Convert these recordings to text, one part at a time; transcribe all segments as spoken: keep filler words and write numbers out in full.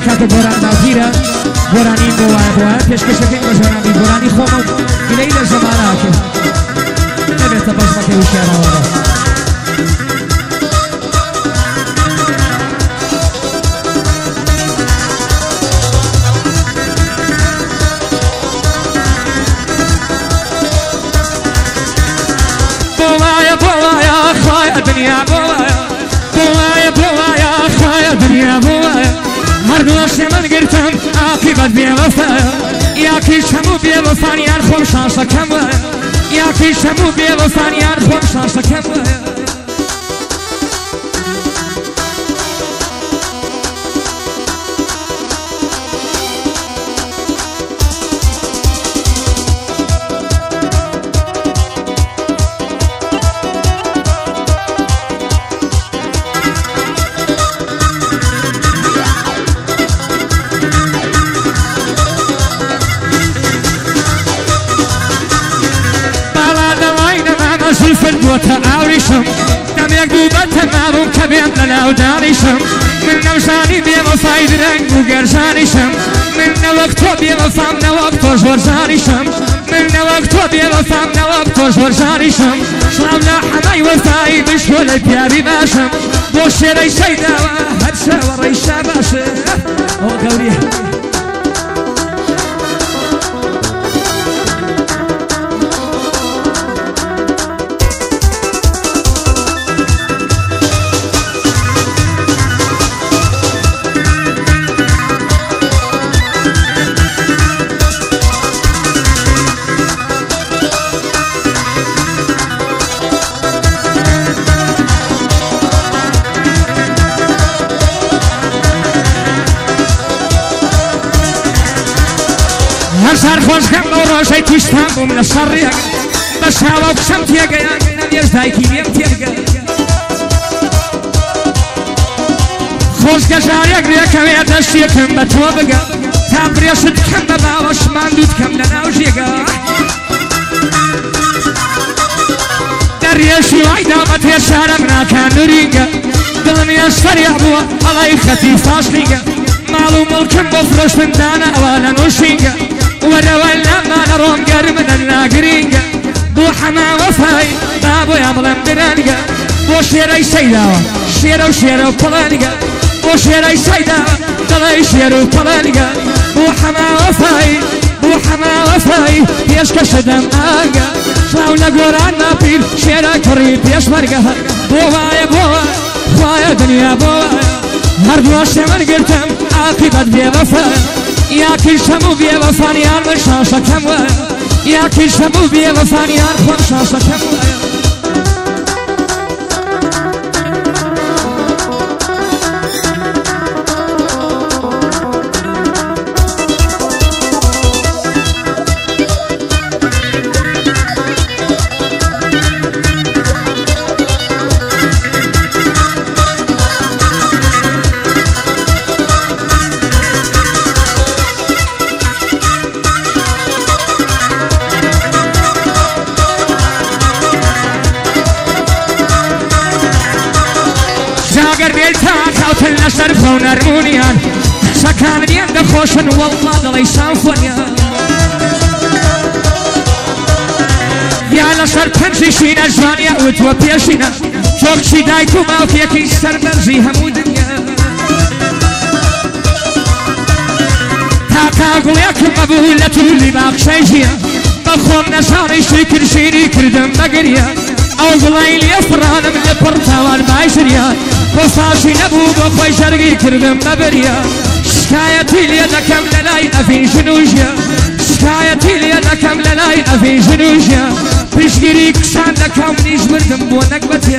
کات بوران نازیره بورانی بوای بوای پیشکشکی مجرمی بورانی خوام گلیل زمانه که نبیت بزمت وشیار آواره بوایا بوایا خوایا دنیا بوایا بوایا بوایا خوایا دنیا بوایا هر دوست من گرتم عاقبت بی‌وفایا یاکی شمو بی‌وفانیان خوب شانس کم یاکی شمو بی‌وفانیان خوب شانس کم وتعاورشم دم يقوبة مابون كبير لنا ودانشم من نوشاني بيوفاي درنگ وقرشانشم من وقتو بيوفام نوقتو جورجانشم من وقتو بيوفام نوقتو جورجانشم شامنا حماي وفاي بشول بيابي باشم بوشيري شيدا وهدشا وريشا باشم او قولي هر خوش کم نو روشی تیشتم بوم نشریک بشاو بشم تیگه نمیش دایکی بیم تیگه خوش کشاریک ریا کمی دشتی کم بتو بگه تبریشت کم بباوش من دود کم لناوشیگه دریشی وایدا بطیر شهرم ناکن نرینگه دلمی اشتری ابوا علای خطی فاشلیگه معلوم الکم بفرشتن دانا اوالا نوشینگه ورولا ما نروم قرمنا الناقرينجا بو حما وفاي بابو يملم برانجا بو شيري سيدا شيرو شيرو بلانجا بو شيري سيدا دلي شيرو بلانجا بو حما وفاي بو حما وفاي يشكش دم آجا شاونا قران ما بير شيرا كريب يشمرقا بو وايا بو وايا دنيا بو هر دوش من قلتم عاقبت بيوفاي یاکی شمو بی‌وفانیان من شانس کم یاکی شمو بی‌وفانیان خون شانس کم شرفون ارمونيان سكان ديان دخوشن والله دلي سانفونيان يا لشر تنشيشين اجوانيا وتوا بيشينا شوكشي دايكو ماوكيكي سربرزي همو دنيا تاكا قوياكم مبولة اللي باقشيجيا بخوم نشاني شكر شيري كردم بقريا او قليل يفران من البرتوان بايشريان وصاشي نبو بخوي شرقي كردم ببريا شكايتي لي دكم للاي افين جنوجيا شكايتي لي دكم للاي افين جنوجيا بشقري كشان دكم نيش مردم بو نقبتيا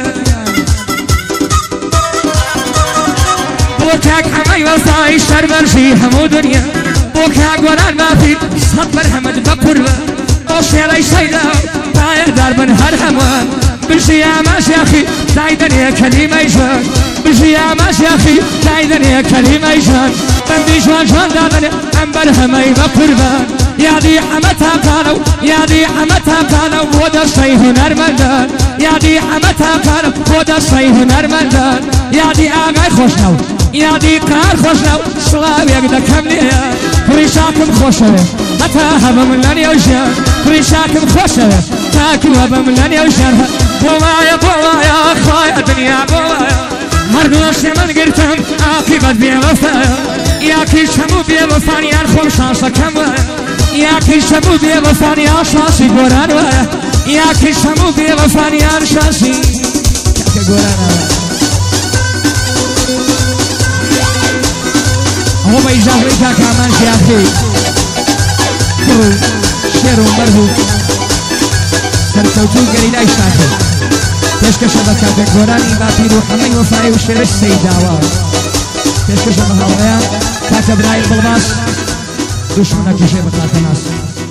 بوكاك حماي وصاي شربرشي همو دنيا بوكاك وران ما فيد صدبر حمد بقربة وشيري شيدا بايا داربن هر هموان بشي يا ماش يا اخي دايدن يا كلمة يجان بشي يا ماش يا اخي دايدن يا كلمة يجان بندي جوان جوان دادن امبر همي بقربان يا دي حمتها قالوا يا دي حمتها قالوا ودا شي هنر مندان يا دي حمتها قالوا ودا شي هنر مندان يا دي آغاي خوشنو یادی کار خۆشە و سڵاوێک دەکەم لێە کوڕی شاکم خۆشەوێ هەتا هەبم لە نێو ژیان کوڕی شاکم خۆشەوێ تاکو هەبم لە نێو ژیان بۆ وایە بۆ وایە خۆیە دنیا بۆ وایە هەردووەشی من گرتم عاقبەت بێوەفایە یاکیش هەموو بێوەفانیان خۆم شانسەکەم وایە یاکیش هەموو بێوەفانیان شانسی گۆران وایە یاکیش هەموو بێوەفانیان شانسی کاکە گۆرانە ئەوە بە ئیجاازەی کاکامان ژیاخی کوڕ و شێر و مەرد و سەرکەوتوو گەریلای شاکر پێشکەشە بە کاکە گۆرانی باپیر و هەمەی وەفای و شێرش سەیداوە پێشکەشە بە هاوڕێیان کاکە برای بڵباس دوشمنە کێشەی بە کاکە ناس